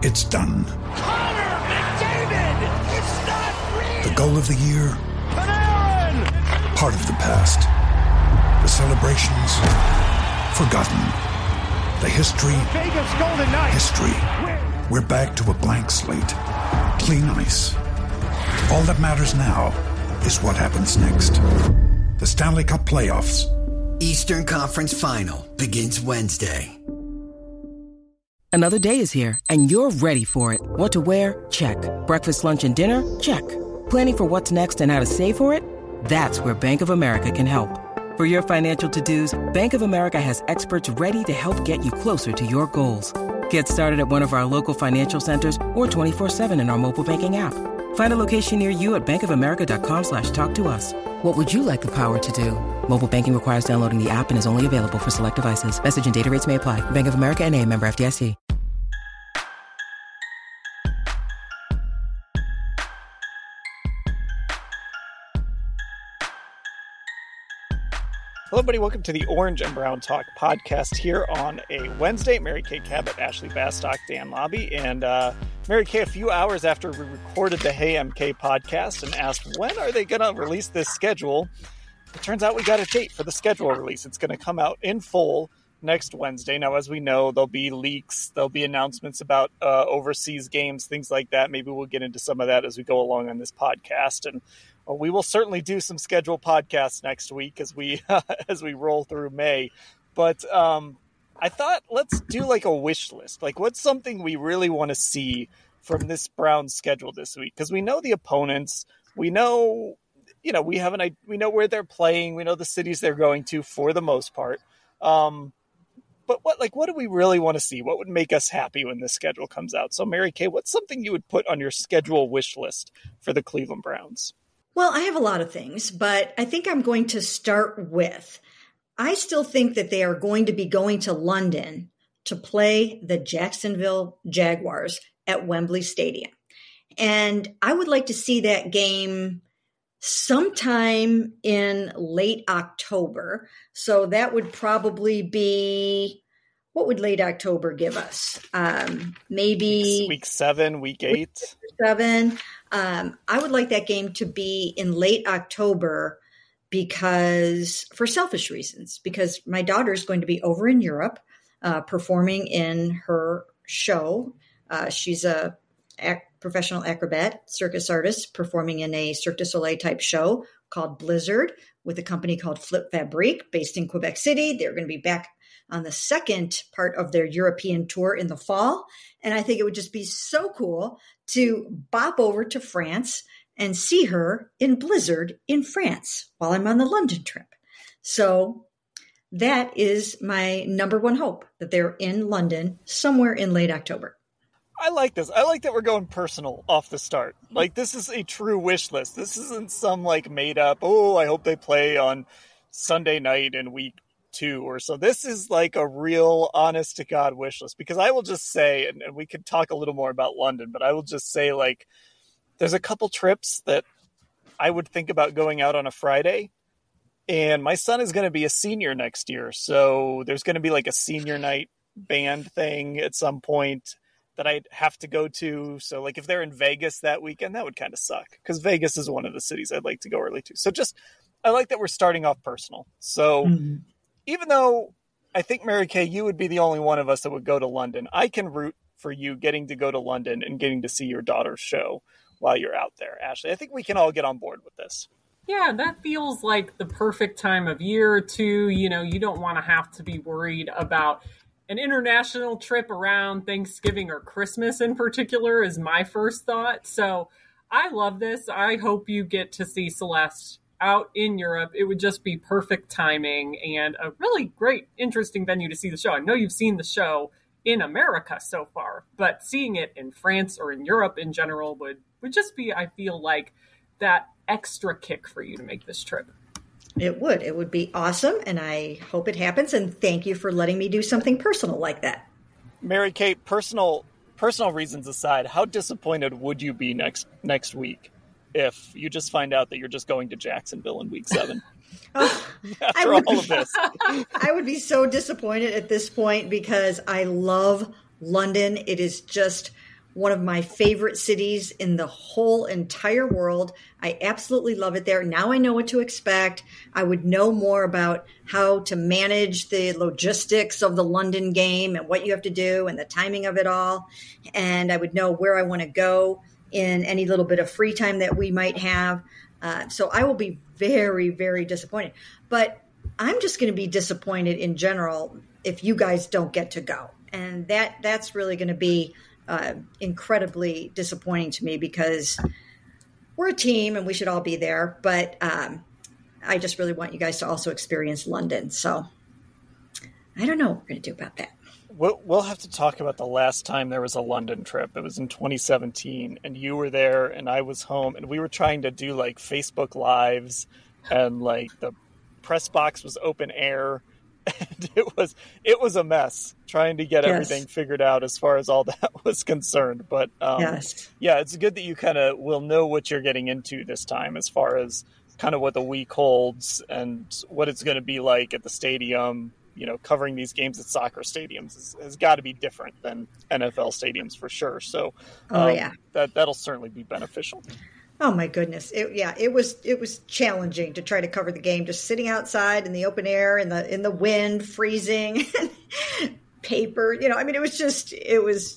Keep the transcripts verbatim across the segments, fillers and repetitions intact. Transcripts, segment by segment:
It's done. Connor McDavid! It's not real! The goal of the year? Panarin! Part of the past. The celebrations? Forgotten. The history? Vegas Golden Knights! History. We're back to a blank slate. Clean ice. All that matters now is what happens next. The Stanley Cup Playoffs. Eastern Conference Final begins Wednesday. Another day is here, and you're ready for it. What to wear? Check. Breakfast, lunch, and dinner? Check. Planning for what's next and how to save for it? That's where Bank of America can help. For your financial to-dos, Bank of America has experts ready to help get you closer to your goals. Get started at one of our local financial centers or twenty-four seven in our mobile banking app. Find a location near you at bankofamerica.com slash talk to us. What would you like the power to do? Mobile banking requires downloading the app and is only available for select devices. Message and data rates may apply. Bank of America N A, member F D I C. Hello, everybody. Welcome to the Orange and Brown Talk podcast here on a Wednesday. Mary Kay Cabot, Ashley Bastock, Dan Lobby, and uh, Mary Kay, a few hours after we recorded the Hey M K podcast and asked when are they going to release this schedule, it turns out we got a date for the schedule release. It's going to come out in full next Wednesday. Now, as we know, there'll be leaks, there'll be announcements about uh, overseas games, things like that. Maybe we'll get into some of that as we go along on this podcast, and well, we will certainly do some scheduled podcasts next week as we uh, as we roll through May. But um, I thought let's do like a wish list. Like, what's something we really want to see from this Browns schedule this week? Because we know the opponents, we know, you know, we have an we know where they're playing, we know the cities they're going to for the most part. Um, but what like what do we really want to see? What would make us happy when this schedule comes out? So, Mary Kay, what's something you would put on your schedule wish list for the Cleveland Browns? Well, I have a lot of things, but I think I'm going to start with, I still think that they are going to be going to London to play the Jacksonville Jaguars at Wembley Stadium. And I would like to see that game sometime in late October. So that would probably be, what would late October give us? Um, maybe week seven, week eight, week seven. Um, I would like that game to be in late October because, for selfish reasons, because my daughter is going to be over in Europe uh, performing in her show. Uh, she's a ac- professional acrobat, circus artist, performing in a Cirque du Soleil type show called Blizzard with a company called Flip Fabrique based in Quebec City. They're going to be back on the second part of their European tour in the fall. And I think it would just be so cool to bop over to France and see her in Blizzard in France while I'm on the London trip. So that is my number one hope, that they're in London somewhere in late October. I like this. I like that we're going personal off the start. Like, this is a true wish list. This isn't some like made up, oh, I hope they play on Sunday night in week two or so. This is like a real honest to God wish list, because I will just say, and, and we could talk a little more about London, but I will just say, like, there's a couple trips that I would think about going out on a Friday, and my son is going to be a senior next year. So there's going to be like a senior night band thing at some point that I'd have to go to. So like if they're in Vegas that weekend, that would kind of suck, because Vegas is one of the cities I'd like to go early to. So just, I like that we're starting off personal. So mm-hmm. Even though I think, Mary Kay, you would be the only one of us that would go to London, I can root for you getting to go to London and getting to see your daughter's show while you're out there, Ashley. I think we can all get on board with this. Yeah, that feels like the perfect time of year too. You know, you don't want to have to be worried about an international trip around Thanksgiving or Christmas in particular is my first thought. So I love this. I hope you get to see Celeste out in Europe. It would just be perfect timing and a really great, interesting venue to see the show. I know you've seen the show in America so far, but seeing it in France or in Europe in general would, would just be, I feel like, that extra kick for you to make this trip. It would. It would be awesome, and I hope it happens, and thank you for letting me do something personal like that. Mary Kay, personal personal reasons aside, how disappointed would you be next next week if you just find out that you're just going to Jacksonville in week seven? Oh, After would, all of this. I would be so disappointed at this point because I love London. It is just one of my favorite cities in the whole entire world. I absolutely love it there. Now I know what to expect. I would know more about how to manage the logistics of the London game and what you have to do and the timing of it all. And I would know where I want to go in any little bit of free time that we might have. Uh, so I will be very, very disappointed. But I'm just going to be disappointed in general if you guys don't get to go. And that that's really going to be uh, incredibly disappointing to me, because we're a team and we should all be there. But um, I just really want you guys to also experience London. So I don't know what we're going to do about that. We'll, we'll have to talk about the last time there was a London trip. It was in twenty seventeen, and you were there and I was home, and we were trying to do like Facebook Lives, and like the press box was open air. And it was it was a mess trying to get yes. everything figured out as far as all that was concerned. But um, yes. yeah, it's good that you kind of will know what you're getting into this time as far as kind of what the week holds and what it's going to be like at the stadium. You know, covering these games at soccer stadiums is, has got to be different than N F L stadiums for sure. So oh, um, yeah. that, that'll certainly be beneficial. Oh my goodness. It, yeah, it was, it was challenging to try to cover the game, just sitting outside in the open air, in the, in the wind, freezing, paper, you know, I mean, it was just, it was,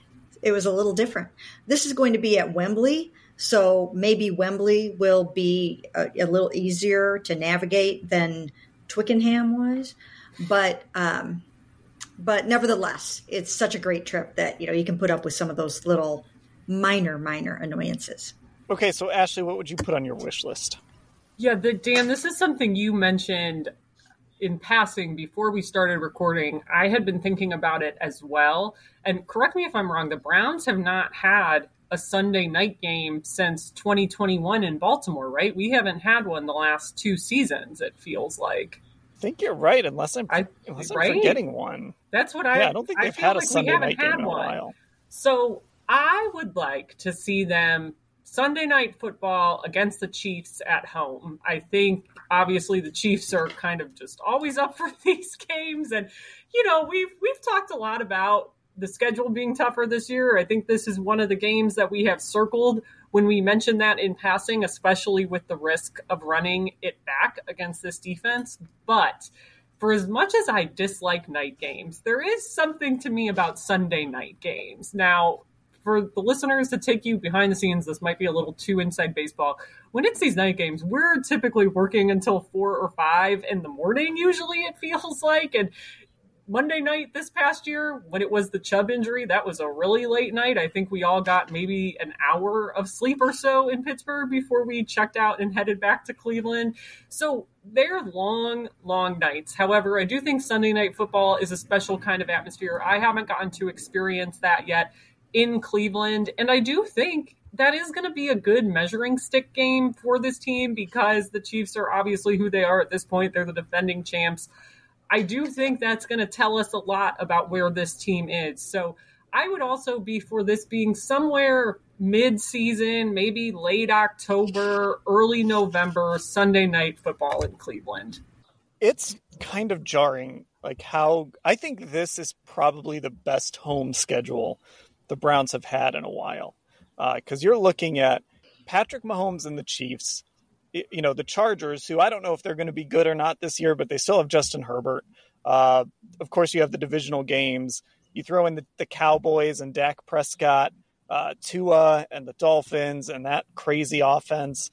it was a little different. This is going to be at Wembley. So maybe Wembley will be a, a little easier to navigate than Twickenham was. But, um, but nevertheless, it's such a great trip that, you know, you can put up with some of those little minor, minor annoyances. Okay, so Ashley, what would you put on your wish list? Yeah, the, Dan, this is something you mentioned in passing before we started recording. I had been thinking about it as well. And correct me if I'm wrong, the Browns have not had a Sunday night game since twenty twenty-one in Baltimore, right? We haven't had one the last two seasons, it feels like. I think you're right, unless I'm, I, unless right? I'm forgetting one. That's what I... Yeah, I don't think they've had like a Sunday night game in a one. while. So I would like to see them Sunday night football against the Chiefs at home. I think, obviously, the Chiefs are kind of just always up for these games. And, you know, we've we've talked a lot about the schedule being tougher this year. I think this is one of the games that we have circled when we mentioned that in passing, especially with the risk of running it back against this defense. But for as much as I dislike night games, there is something to me about Sunday night games. Now, for the listeners to take you behind the scenes, this might be a little too inside baseball. When it's these night games, we're typically working until four or five in the morning, usually it feels like. And Monday night this past year, when it was the Chubb injury, that was a really late night. I think we all got maybe an hour of sleep or so in Pittsburgh before we checked out and headed back to Cleveland. So they're long, long nights. However, I do think Sunday night football is a special kind of atmosphere. I haven't gotten to experience that yet in Cleveland. And I do think that is going to be a good measuring stick game for this team, because the Chiefs are obviously who they are at this point. They're the defending champs. I do think that's going to tell us a lot about where this team is. So I would also be for this being somewhere mid-season, maybe late October, early November, Sunday night football in Cleveland. It's kind of jarring, like how I think this is probably the best home schedule the Browns have had in a while. Because uh, you're looking at Patrick Mahomes and the Chiefs, you know, the Chargers, who I don't know if they're going to be good or not this year, but they still have Justin Herbert. Uh, of course, you have the divisional games. You throw in the, the Cowboys and Dak Prescott, uh, Tua and the Dolphins and that crazy offense.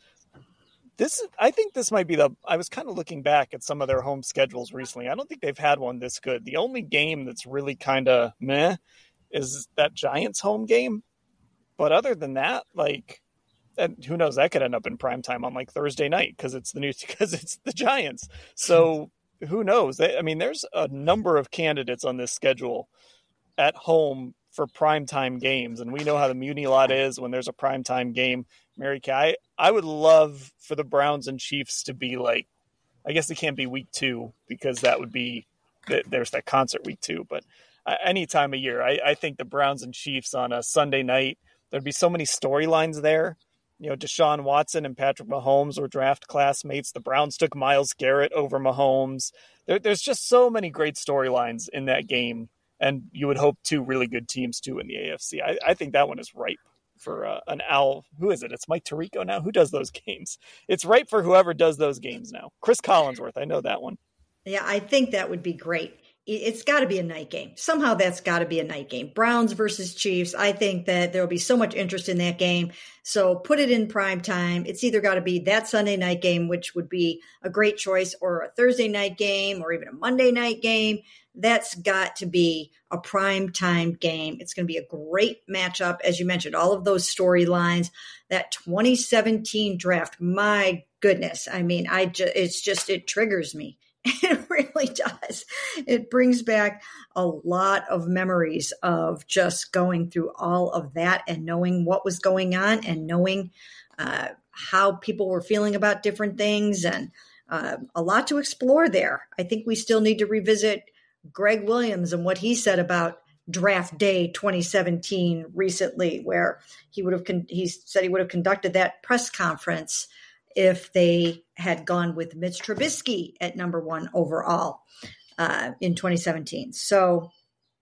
This, I think this might be the, I was kind of looking back at some of their home schedules recently. I don't think they've had one this good. The only game that's really kind of meh is that Giants home game. But other than that, like, and who knows, that could end up in primetime on like Thursday night because it's the news, because it's the Giants. So who knows? I mean, there's a number of candidates on this schedule at home for primetime games. And we know how the Muni Lot is when there's a primetime game. Mary Kay, I, I would love for the Browns and Chiefs to be like, I guess it can't be week two because that would be, there's that concert week two. But any time of year, I, I think the Browns and Chiefs on a Sunday night, there'd be so many storylines there. You know, Deshaun Watson and Patrick Mahomes were draft classmates. The Browns took Myles Garrett over Mahomes. There, there's just so many great storylines in that game And you would hope two really good teams too in the A F C. I, I think that one is ripe for uh, an Al. Who is it? It's Mike Tirico now. Who does those games? It's ripe for whoever does those games now. Chris Collinsworth. I know that one. Yeah, I think that would be great. It's got to be a night game. Somehow that's got to be a night game. Browns versus Chiefs. I think that there will be so much interest in that game. So put it in prime time. It's either got to be that Sunday night game, which would be a great choice, or a Thursday night game, or even a Monday night game. That's got to be a prime time game. It's going to be a great matchup. As you mentioned, all of those storylines, that twenty seventeen draft, my goodness. I mean, I just, it's just, it triggers me. It really does. It brings back a lot of memories of just going through all of that and knowing what was going on and knowing uh, how people were feeling about different things, and uh, a lot to explore there. I think we still need to revisit Greg Williams and what he said about draft day twenty seventeen recently, where he would have, con- he said he would have conducted that press conference if they had gone with Mitch Trubisky at number one overall uh, in twenty seventeen. So,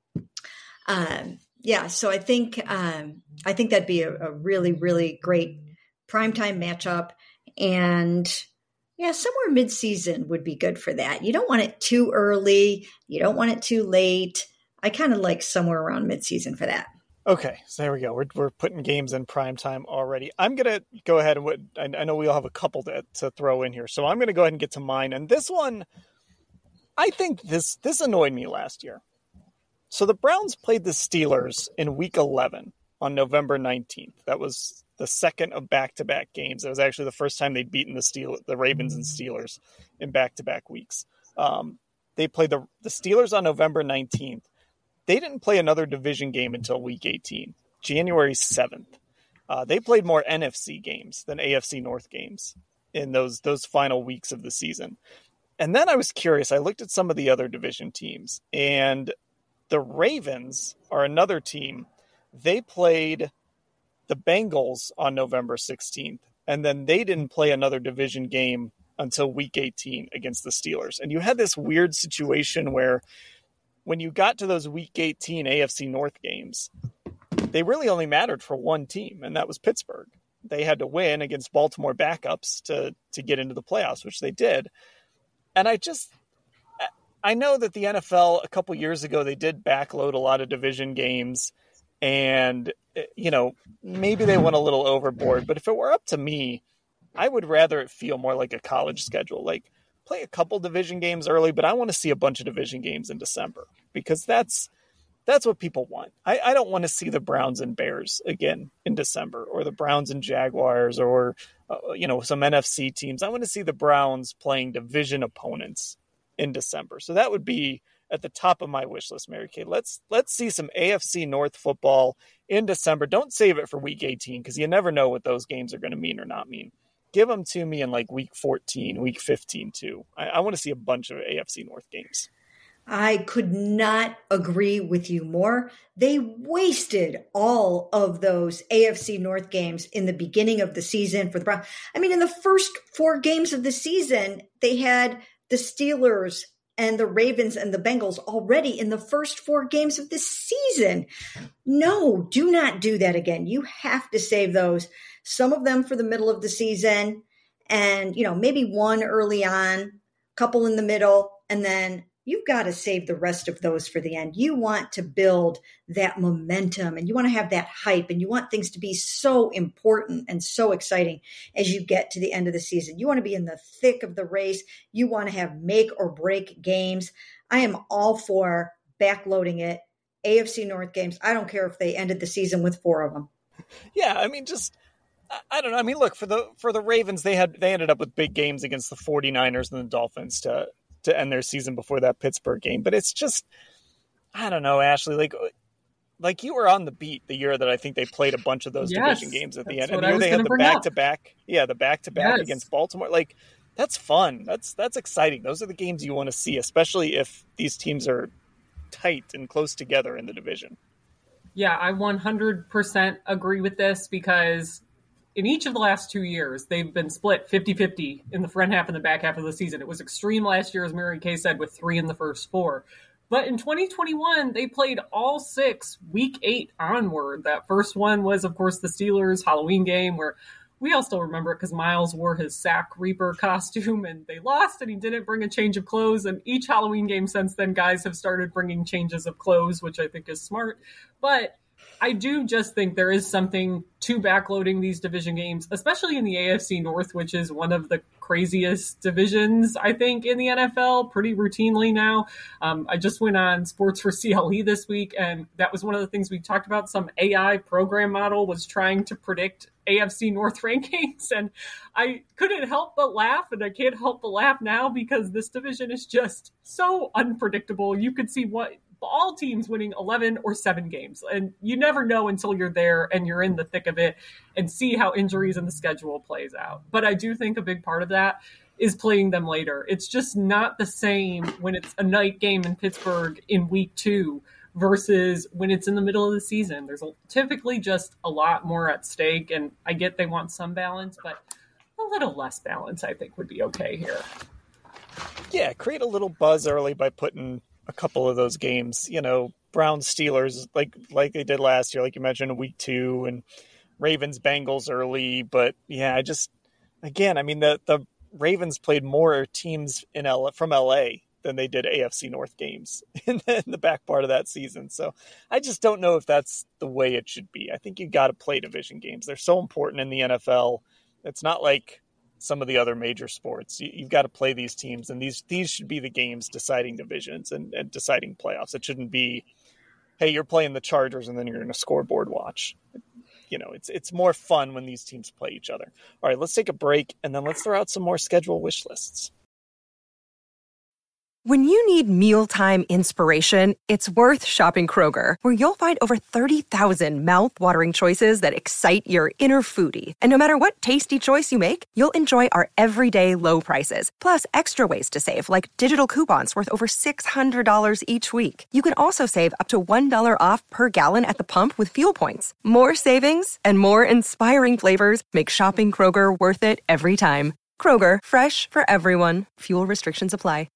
um, yeah, so I think um, I think that'd be a, a really, really great primetime matchup. And yeah, somewhere mid-season would be good for that. You don't want it too early. You don't want it too late. I kind of like somewhere around mid-season for that. Okay, so there we go. We're we're putting games in prime time already. I'm gonna go ahead and what I, I know we all have a couple to to throw in here, so I'm gonna go ahead and get to mine. And this one, I think this this annoyed me last year. So the Browns played the Steelers in Week eleven on November nineteenth. That was the second of back-to-back games. That was actually the first time they'd beaten the Steel the Ravens and Steelers in back-to-back weeks. Um, they played the the Steelers on November nineteenth. They didn't play another division game until week eighteen, January seventh. Uh, they played more N F C games than A F C North games in those those final weeks of the season. And then I was curious. I looked at some of the other division teams, and the Ravens are another team. They played the Bengals on November sixteenth, and then they didn't play another division game until week eighteen against the Steelers. And you had this weird situation where when you got to those week eighteen A F C North games, they really only mattered for one team, and that was Pittsburgh. They had to win against Baltimore backups to to get into the playoffs, which they did. And I just, I know that the N F L a couple years ago, they did backload a lot of division games, and, you know, maybe they went a little overboard. But if it were up to me, I would rather it feel more like a college schedule. Like, play a couple division games early, but I want to see a bunch of division games in December, because that's that's what people want. I, I don't want to see the Browns and Bears again in December, or the Browns and Jaguars, or uh, you know, some N F C teams. I want to see the Browns playing division opponents in December. So that would be at the top of my wish list, Mary Kay. Let's let's see some A F C North football in December. Don't save it for week eighteen, because you never know what those games are going to mean or not mean. Give them to me in like week fourteen, week fifteen too. I, I want to see a bunch of A F C North games. I could not agree with you more. They wasted all of those A F C North games in the beginning of the season for the Browns. I mean, in the first four games of the season, they had the Steelers and the Ravens and the Bengals already in the first four games of the season. No, do not do that again. You have to save those. Some of them for the middle of the season, and, you know, maybe one early on, couple in the middle, and then you've got to save the rest of those for the end. You want to build that momentum, and you want to have that hype, and you want things to be so important and so exciting as you get to the end of the season. You want to be in the thick of the race. You want to have make or break games. I am all for backloading it. A F C North games. I don't care if they ended the season with four of them. Yeah, I mean, just, I don't know. I mean, look, for the for the Ravens, they had they ended up with big games against the 49ers and the Dolphins to to end their season before that Pittsburgh game. But it's just, I don't know, Ashley, like like you were on the beat the year that I think they played a bunch of those yes, division games at the end. And the year they had the back up. to back, yeah, the back to back yes. against Baltimore. Like, that's fun. That's that's exciting. Those are the games you want to see, especially if these teams are tight and close together in the division. Yeah, I one hundred percent agree with this, because in each of the last two years, they've been split fifty-fifty in the front half and the back half of the season. It was extreme last year, as Mary Kay said, with three in the first four. But in twenty twenty-one, they played all six week eight onward. That first one was, of course, the Steelers Halloween game, where we all still remember it because Miles wore his Sack Reaper costume and they lost and he didn't bring a change of clothes. And each Halloween game since then, guys have started bringing changes of clothes, which I think is smart. But I do just think there is something to backloading these division games, especially in the A F C North, which is one of the craziest divisions, I think, in the N F L pretty routinely now. Um, I just went on Sports for C L E this week, and that was one of the things we talked about. Some A I program model was trying to predict A F C North rankings, and I couldn't help but laugh, and I can't help but laugh now because this division is just so unpredictable. You could see what all teams winning eleven or seven games, and you never know until you're there and you're in the thick of it and see how injuries and the schedule plays out. But I do think a big part of that is playing them later. It's just not the same when it's a night game in Pittsburgh in week two versus when it's in the middle of the season. There's typically just a lot more at stake, and I get they want some balance, but a little less balance I think would be okay here. Yeah, create a little buzz early by putting a couple of those games, you know, Browns Steelers, like like they did last year, like you mentioned, week two, and Ravens Bengals early. But yeah, I just, again, I mean, the, the Ravens played more teams in L A, from L A than they did A F C North games in the, in the back part of that season. So I just don't know if that's the way it should be. I think you got to play division games. They're so important in the N F L. It's not like some of the other major sports. You, you've got to play these teams, and these these should be the games deciding divisions and, and deciding playoffs. It shouldn't be, hey, you're playing the Chargers and then you're going to scoreboard watch. You know, it's it's more fun when these teams play each other. All right, let's take a break, and then let's throw out some more schedule wish lists. When you need mealtime inspiration, it's worth shopping Kroger, where you'll find over thirty thousand mouth-watering choices that excite your inner foodie. And no matter what tasty choice you make, you'll enjoy our everyday low prices, plus extra ways to save, like digital coupons worth over six hundred dollars each week. You can also save up to one dollar off per gallon at the pump with fuel points. More savings and more inspiring flavors make shopping Kroger worth it every time. Kroger, fresh for everyone. Fuel restrictions apply.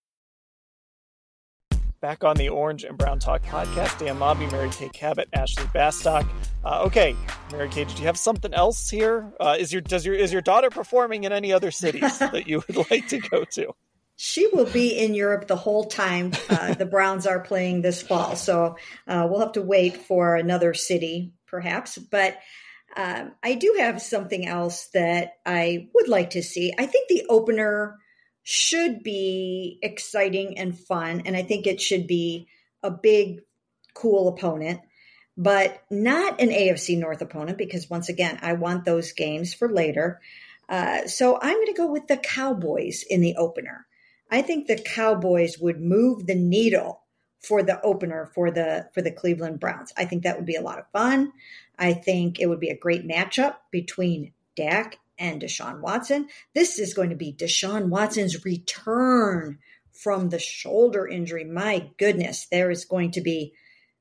Back on the Orange and Brown Talk podcast, Dan Labbe, Mary Kay Cabot, Ashley Bastock. Uh, okay, Mary Kay, did you have something else here? Uh, is your does your is your daughter performing in any other cities that you would like to go to? She will be in Europe the whole time uh, the Browns are playing this fall, so uh, we'll have to wait for another city, perhaps. But um, I do have something else that I would like to see. I think the opener should be exciting and fun. And I think it should be a big, cool opponent, but not an A F C North opponent, because once again, I want those games for later. Uh, so I'm going to go with the Cowboys in the opener. I think the Cowboys would move the needle for the opener for the, for the Cleveland Browns. I think that would be a lot of fun. I think it would be a great matchup between Dak and Deshaun Watson. This is going to be Deshaun Watson's return from the shoulder injury. My goodness, there is going to be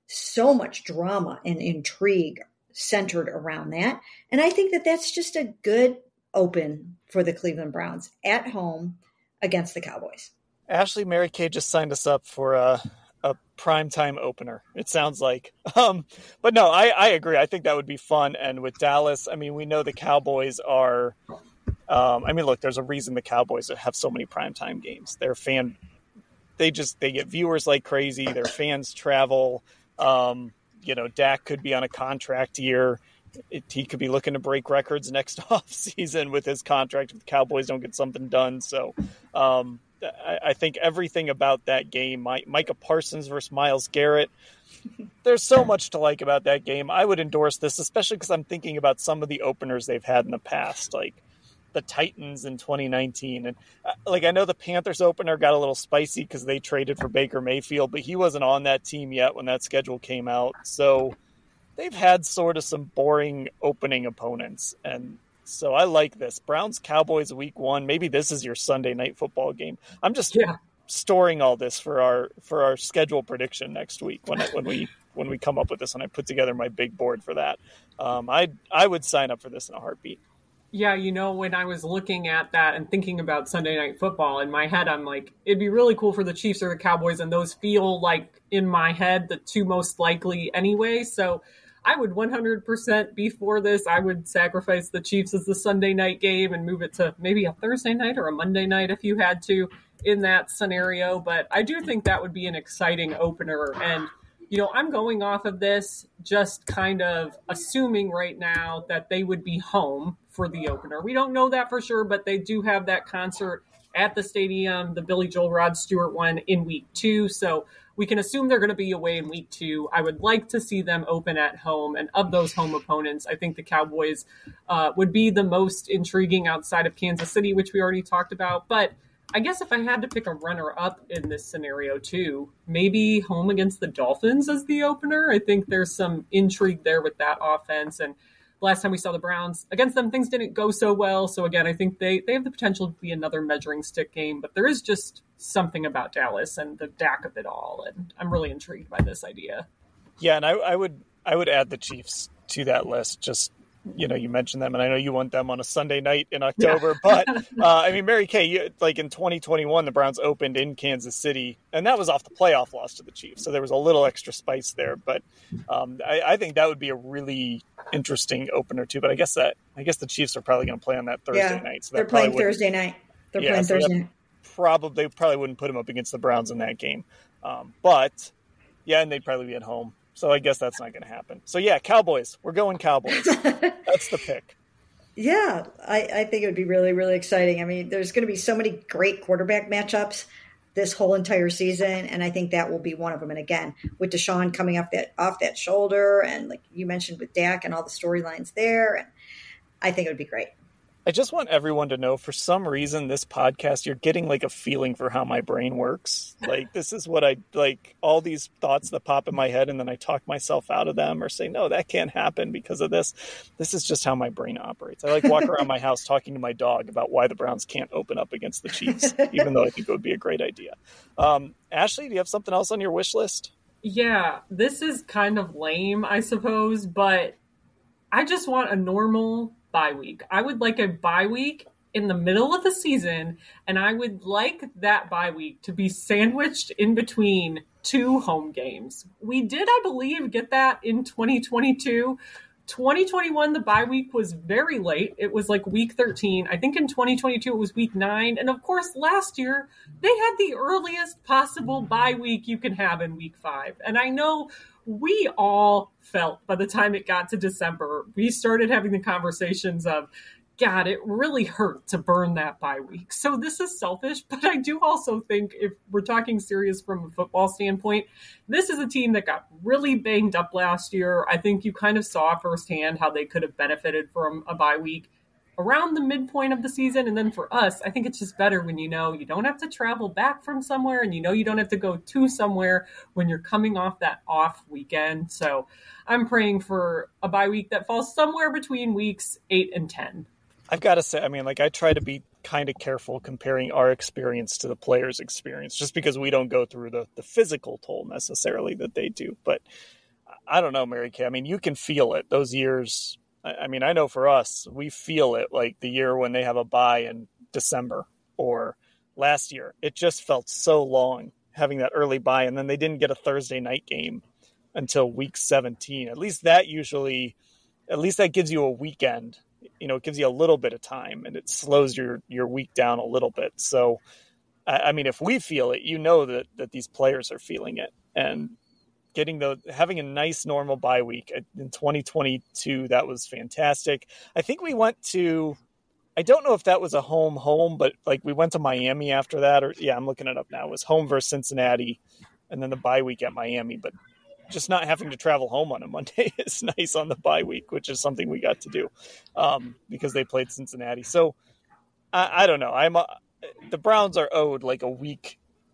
so much drama and intrigue centered around that. And I think that that's just a good open for the Cleveland Browns at home against the Cowboys. Ashley, Mary Kay just signed us up for a, a primetime opener, it sounds like. Um, but no, I, I agree. I think that would be fun. And with Dallas, I mean, we know the Cowboys are, um, I mean, look, there's a reason the Cowboys have so many primetime games. Their fan, they just, they get viewers like crazy. Their fans travel. Um, you know, Dak could be on a contract year. It, he could be looking to break records next off season with his contract if the Cowboys don't get something done. So, um, I think everything about that game, Micah Parsons versus Myles Garrett, there's so much to like about that game. I would endorse this, especially because I'm thinking about some of the openers they've had in the past, like the Titans in twenty nineteen. And like, I know the Panthers opener got a little spicy because they traded for Baker Mayfield, but he wasn't on that team yet when that schedule came out. So they've had sort of some boring opening opponents, and so I like this. Browns Cowboys week one. Maybe this is your Sunday night football game. I'm just yeah. storing all this for our for our schedule prediction next week when when we when we come up with this and I put together my big board for that. Um, I I would sign up for this in a heartbeat. Yeah, you know, when I was looking at that and thinking about Sunday Night Football, in my head, I'm like, it'd be really cool for the Chiefs or the Cowboys, and those feel like, in my head, the two most likely anyway. So I would one hundred percent be for this. I would sacrifice the Chiefs as the Sunday night game and move it to maybe a Thursday night or a Monday night if you had to in that scenario. But I do think that would be an exciting opener. And you know, I'm going off of this just kind of assuming right now that they would be home for the opener. We don't know that for sure, but they do have that concert at the stadium, the Billy Joel Rod Stewart one in week two. So we can assume they're going to be away in week two. I would like to see them open at home. And of those home opponents, I think the Cowboys uh, would be the most intriguing outside of Kansas City, which we already talked about. But I guess if I had to pick a runner-up in this scenario too, maybe home against the Dolphins as the opener. I think there's some intrigue there with that offense. And last time we saw the Browns against them, things didn't go so well. So again, I think they, they have the potential to be another measuring stick game. But there is just something about Dallas and the Dak of it all. And I'm really intrigued by this idea. Yeah, and I, I would I would add the Chiefs to that list. Just, you know, you mentioned them, and I know you want them on a Sunday night in October. Yeah. But, uh, I mean, Mary Kay, you, like in twenty twenty-one, the Browns opened in Kansas City, and that was off the playoff loss to the Chiefs. So there was a little extra spice there. But um, I, I think that would be a really interesting opener, too. But I guess that I guess the Chiefs are probably going to play on that Thursday yeah, night. So they're playing Thursday night. They're yeah, playing so Thursday night. Probably, they probably wouldn't put them up against the Browns in that game. Um, but, yeah, and they'd probably be at home. So I guess that's not going to happen. So, yeah, Cowboys. We're going Cowboys. That's the pick. Yeah, I, I think it would be really, really exciting. I mean, there's going to be so many great quarterback matchups this whole entire season, and I think that will be one of them. And again, with Deshaun coming off that off that shoulder, and like you mentioned with Dak and all the storylines there, and I think it would be great. I just want everyone to know, for some reason, this podcast, you're getting like a feeling for how my brain works. Like, this is what I like, all these thoughts that pop in my head, and then I talk myself out of them or say, no, that can't happen because of this. This is just how my brain operates. I like walk around my house talking to my dog about why the Browns can't open up against the Chiefs, even though I think it would be a great idea. Um, Ashley, do you have something else on your wish list? Yeah, this is kind of lame, I suppose, but I just want a normal bye week. I would like a bye week in the middle of the season, and I would like that bye week to be sandwiched in between two home games. We did, I believe, get that in twenty twenty-two. twenty twenty-one, the bye week was very late. It was like week thirteen. I think in twenty twenty-two, it was week nine. And of course, last year, they had the earliest possible bye week you can have in week five. And I know we all felt by the time it got to December, we started having the conversations of, God, it really hurt to burn that bye week. So this is selfish, but I do also think if we're talking serious from a football standpoint, this is a team that got really banged up last year. I think you kind of saw firsthand how they could have benefited from a bye week around the midpoint of the season. And then for us, I think it's just better when you know you don't have to travel back from somewhere, and you know you don't have to go to somewhere when you're coming off that off weekend. So I'm praying for a bye week that falls somewhere between weeks eight and ten. I've got to say, I mean, like, I try to be kind of careful comparing our experience to the players' experience, just because we don't go through the, the physical toll necessarily that they do. But I don't know, Mary Kay. I mean, you can feel it. Those years, I mean, I know for us, we feel it like the year when they have a bye in December, or last year. It just felt so long having that early bye, and then they didn't get a Thursday night game until week seventeen. At least that usually, at least that gives you a weekend. You know, it gives you a little bit of time, and it slows your, your week down a little bit. So, I, I mean, if we feel it, you know that, that these players are feeling it, and getting the, having a nice normal bye week in twenty twenty-two, that was fantastic. I think we went to, I don't know if that was a home home, but like we went to Miami after that, or yeah, I'm looking it up now. It was home versus Cincinnati, and then the bye week at Miami, but just not having to travel home on a Monday is nice on the bye week, which is something we got to do um, because they played Cincinnati. So I, I don't know. I'm uh, the Browns are owed like a week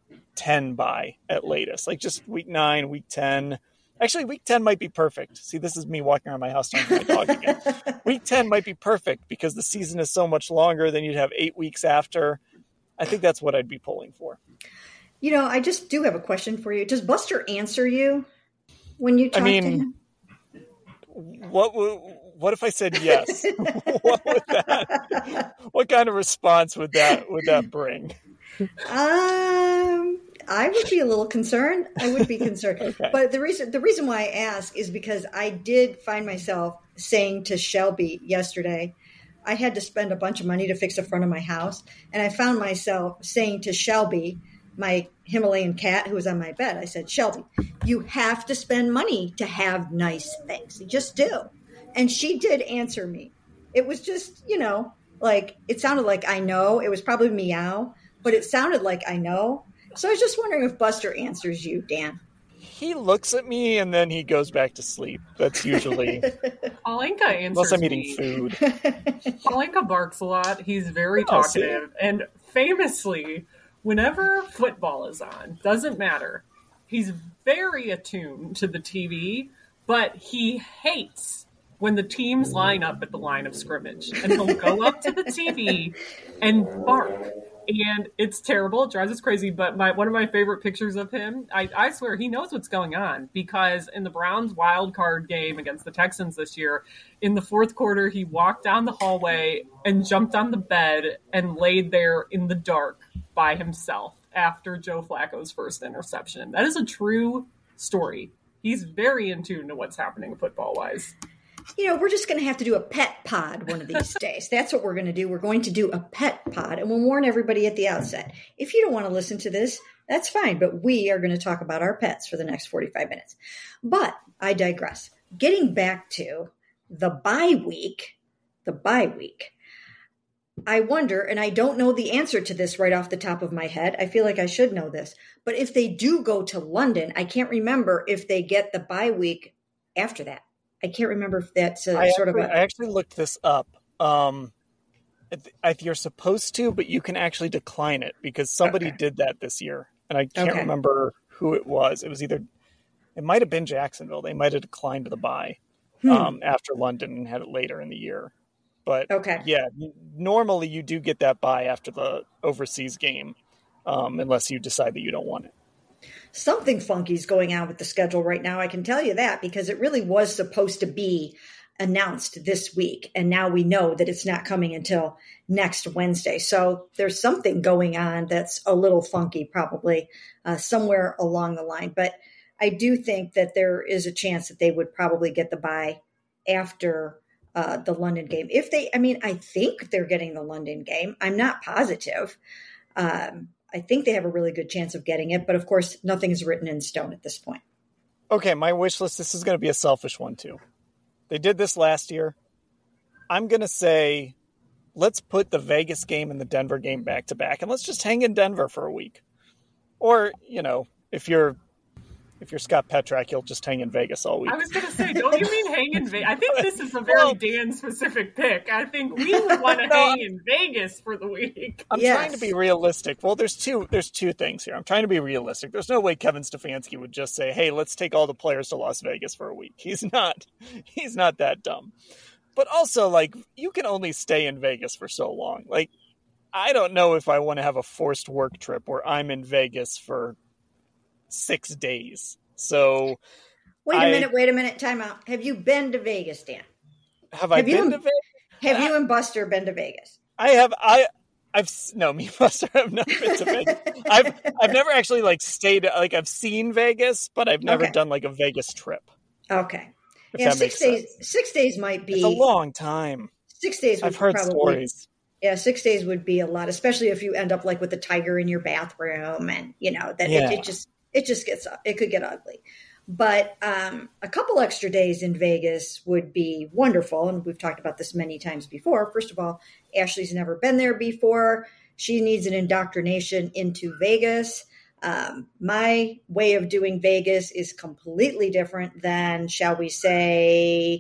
ten bye at latest, like just week nine, week ten. Actually, week ten might be perfect. See, this is me walking around my house talking to my dog again. Week ten might be perfect because the season is so much longer than you'd have eight weeks after. I think that's what I'd be pulling for. You know, I just do have a question for you. Does Buster answer you when you talk I mean, to him? What what if I said yes? What would that? What kind of response would that would that bring? Um, I would be a little concerned. I would be concerned. Okay. But the reason the reason why I ask is because I did find myself saying to Shelby yesterday, I had to spend a bunch of money to fix the front of my house, and I found myself saying to Shelby, my Himalayan cat who was on my bed, I said, Shelby, you have to spend money to have nice things. You just do. And she did answer me. It was just, you know, like, it sounded like I know. It was probably meow, but it sounded like I know. So I was just wondering if Buster answers you, Dan. He looks at me and then he goes back to sleep. That's usually... Paulinka answers Unless I'm eating me. food. Paulinka barks a lot. He's very Oh, see? talkative. And famously, whenever football is on, doesn't matter, he's very attuned to the T V, but he hates when the teams line up at the line of scrimmage. And he'll go up to the T V and bark. And it's terrible. It drives us crazy. But my one of my favorite pictures of him, I, I swear he knows what's going on, because in the Browns wild card game against the Texans this year, in the fourth quarter, he walked down the hallway and jumped on the bed and laid there in the dark by himself after Joe Flacco's first interception. That is a true story. He's very in tune to what's happening football-wise. You know, we're just going to have to do a pet pod one of these days. That's what we're going to do. We're going to do a pet pod, and we'll warn everybody at the outset. If you don't want to listen to this, that's fine, but we are going to talk about our pets for the next forty-five minutes. But I digress. Getting back to the bye week, the bye week, I wonder, and I don't know the answer to this right off the top of my head. I feel like I should know this. But if they do go to London, I can't remember if they get the bye week after that. I can't remember if that's a, I sort actually, of a... I actually looked this up. Um, if you're supposed to, but you can actually decline it, because somebody Okay. did that this year. And I can't Okay. remember who it was. It was either, it might have been Jacksonville. They might have declined the bye Hmm. um, after London and had it later in the year. But Okay. yeah, normally you do get that bye after the overseas game, um, unless you decide that you don't want it. Something funky is going on with the schedule right now. I can tell you that, because it really was supposed to be announced this week. And now we know that it's not coming until next Wednesday. So there's something going on that's a little funky, probably uh, somewhere along the line. But I do think that there is a chance that they would probably get the bye after uh, the London game. If they, I mean, I think they're getting the London game. I'm not positive. Um, I think they have a really good chance of getting it, but of course, nothing is written in stone at this point. Okay, my wish list, this is going to be a selfish one too. They did this last year. I'm going to say, let's put the Vegas game and the Denver game back to back, and let's just hang in Denver for a week. Or, you know, if you're if you're Scott Petrak, you'll just hang in Vegas all week. I was going to say, don't you mean hang in Vegas? I think this is a very Well- Dan-specific pick. I think we would want to No, hang in Vegas for the week. I'm Yes. trying to be realistic. Well, there's two there's two things here. I'm trying to be realistic. There's no way Kevin Stefanski would just say, "Hey, let's take all the players to Las Vegas for a week." He's not he's not that dumb. But also, like, you can only stay in Vegas for so long. Like, I don't know if I want to have a forced work trip where I'm in Vegas for six days. So Wait a I- minute, wait a minute, time out. Have you been to Vegas, Dan? have I Have you- been to Vegas? Have you and Buster been to Vegas? I have. I. I've no me Buster. I've never been to Vegas. I've I've never actually like stayed. Like I've seen Vegas, but I've never Okay. done like a Vegas trip. Okay. If Yeah, that six makes days. sense. Six days might be It's a long time. Six days. Would I've heard probably, stories. Yeah, six days would be a lot, especially if you end up like with a tiger in your bathroom, and you know that Yeah. it, it just it just gets it could get ugly. But um, a couple extra days in Vegas would be wonderful, and we've talked about this many times before. First of all, Ashley's never been there before. She needs an indoctrination into Vegas. Um, my way of doing Vegas is completely different than, shall we say,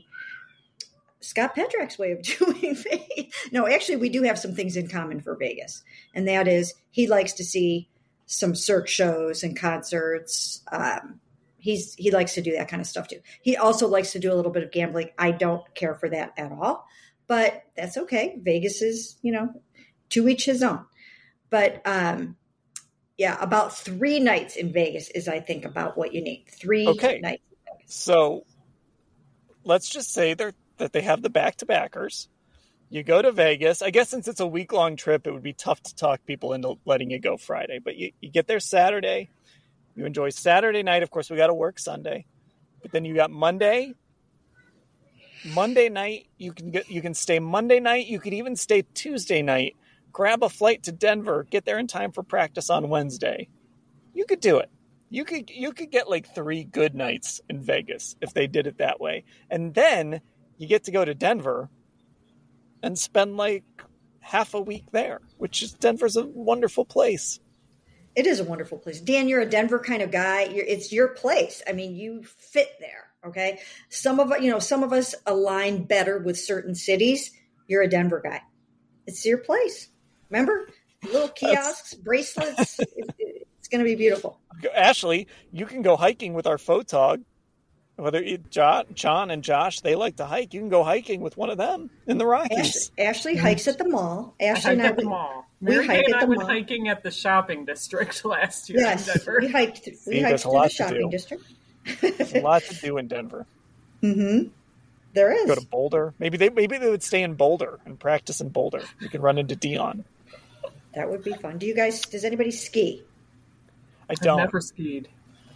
Scott Petrak's way of doing Vegas. No, actually, we do have some things in common for Vegas, and that is he likes to see some Cirque shows and concerts. Um, he's he likes to do that kind of stuff too. He also likes to do a little bit of gambling. I don't care for that at all, but that's okay. Vegas is, you know, to each his own. But um, yeah, about three nights in Vegas is, I think, about what you need. Three Okay. nights in Vegas. So let's just say they're that they have the back-to-backers. You go to Vegas. I guess since it's a week-long trip, it would be tough to talk people into letting you go Friday. But you, you get there Saturday. You enjoy Saturday night. Of course, we got to work Sunday. But then you got Monday. Monday night, you can get you can stay Monday night. You could even stay Tuesday night. Grab a flight to Denver. Get there in time for practice on Wednesday. You could do it. You could you could get like three good nights in Vegas if they did it that way. And then you get to go to Denver and spend like half a week there, which is Denver's a wonderful place. It is a wonderful place. Dan, you're a Denver kind of guy. You're, it's your place. I mean, you fit there. Okay. Some of you know, some of us align better with certain cities. You're a Denver guy. It's your place. Remember, little kiosks, bracelets. it, it, it's going to be beautiful. Ashley, you can go hiking with our photog. Whether it, John, John and Josh, they like to hike. You can go hiking with one of them in the Rockies. Ashley, Ashley hikes at the mall. Ashley I and hike I, at the mall. We Mary hike and at I the went mall. hiking at the shopping district last year Yes, in Denver. we hiked. We See, hiked there's a through lot the to shopping do. district. There's a lot to do in Denver. Mm-hmm. There is. Go to Boulder. Maybe they maybe they would stay in Boulder and practice in Boulder. You can run into Dion. That would be fun. Do you guys? Does anybody ski? I I've don't. never skied.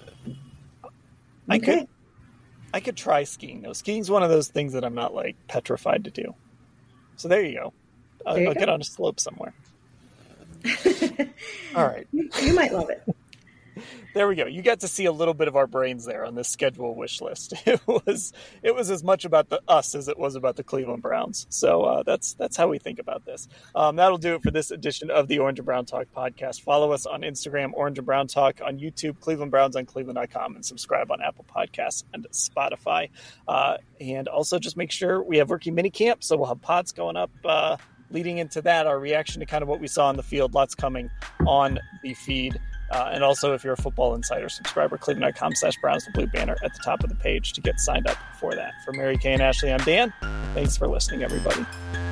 I Okay. could. I could try skiing though. Skiing's one of those things that I'm not like petrified to do. So there you go. I'll, There you I'll go. get on a slope somewhere. All right. You, you might love it. There we go. You got to see a little bit of our brains there on this schedule wish list. It was it was as much about the us as it was about the Cleveland Browns. So uh, that's that's how we think about this. Um, that'll do it for this edition of the Orange and Brown Talk podcast. Follow us on Instagram, Orange and Brown Talk, on YouTube, Cleveland Browns on Cleveland dot com, and subscribe on Apple Podcasts and Spotify. Uh, and also just make sure we have Rookie Minicamp, so we'll have pods going up uh, leading into that, our reaction to kind of what we saw on the field. Lots coming on the feed. Uh, and also, if you're a Football Insider subscriber, Cleveland dot com slash Browns, the blue banner at the top of the page to get signed up for that. For Mary Kay and Ashley, I'm Dan. Thanks for listening, everybody.